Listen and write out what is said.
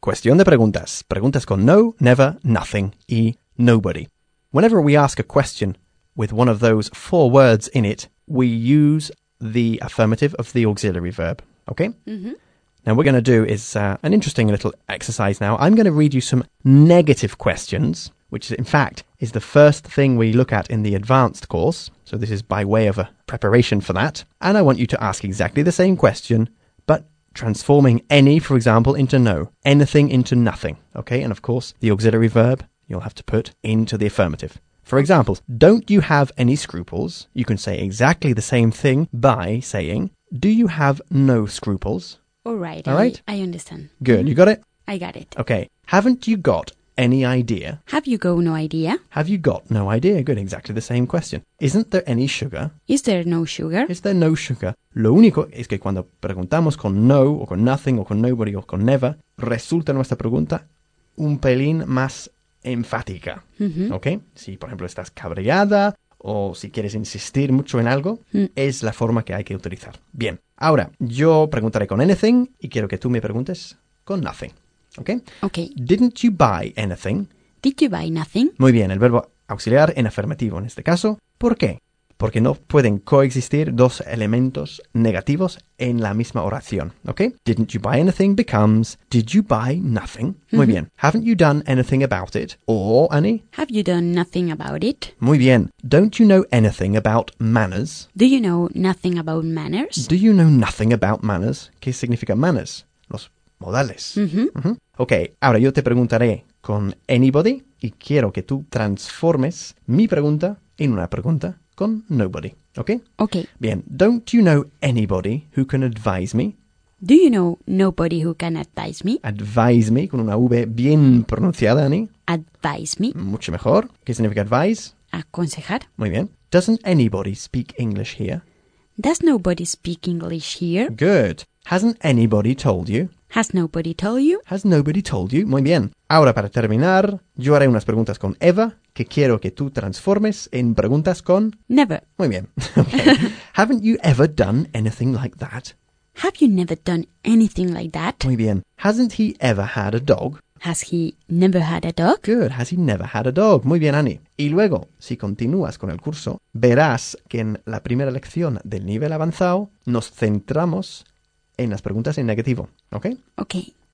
Cuestión de preguntas. Preguntas con no, never, nothing y nobody. Whenever we ask a question with one of those 4 words in it, we use the affirmative of the auxiliary verb. Okay? Mm-hmm. Now, what we're going to do is an interesting little exercise now. I'm going to read you some negative questions, which in fact is the first thing we look at in the advanced course. So this is by way of a preparation for that. And I want you to ask exactly the same question, but transforming any, for example, into no, anything into nothing. Okay? And of course, the auxiliary verb you'll have to put into the affirmative. For example, don't you have any scruples? You can say exactly the same thing by saying, do you have no scruples? All right. I understand. Good. Mm-hmm. You got it? I got it. Okay. Haven't you got any idea? Have you got no idea? Have you got no idea? Good. Exactly the same question. Isn't there any sugar? Is there no sugar? Is there no sugar? Lo único es que cuando preguntamos con no, o con nothing, o con nobody, o con never, resulta nuestra pregunta un pelín más enfática. Mm-hmm. ¿Ok? Si, por ejemplo, estás cabreada o si quieres insistir mucho en algo, es la forma que hay que utilizar. Bien. Ahora, yo preguntaré con anything y quiero que tú me preguntes con nothing. ¿Ok? Ok. Didn't you buy anything? Did you buy nothing? Muy bien, el verbo auxiliar en afirmativo en este caso. ¿Por qué? Porque no pueden coexistir 2 elementos negativos en la misma oración, ¿ok? Didn't you buy anything becomes did you buy nothing? Muy bien. Haven't you done anything about it? Or, Annie? Have you done nothing about it? Muy bien. Don't you know anything about manners? Do you know nothing about manners? Do you know nothing about manners? ¿Qué significa manners? Los modales. Mm-hmm. Ok, ahora yo te preguntaré con anybody y quiero que tú transformes mi pregunta en una pregunta con nobody, ¿ok? Ok. Bien, don't you know anybody who can advise me? Do you know nobody who can advise me? Advise me, con una V bien pronunciada, Annie. Advise me. Mucho mejor. ¿Qué significa advise? Aconsejar. Muy bien. Doesn't anybody speak English here? Does nobody speak English here? Good. Hasn't anybody told you? Has nobody told you? Has nobody told you? Muy bien. Ahora, para terminar, yo haré unas preguntas con Eva que quiero que tú transformes en preguntas con... Never. Muy bien. Okay. Haven't you ever done anything like that? Have you never done anything like that? Muy bien. Hasn't he ever had a dog? Has he never had a dog? Good. Has he never had a dog? Muy bien, Annie. Y luego, si continúas con el curso, verás que en la primera lección del nivel avanzado nos centramos en las preguntas en negativo. ¿Ok? Ok.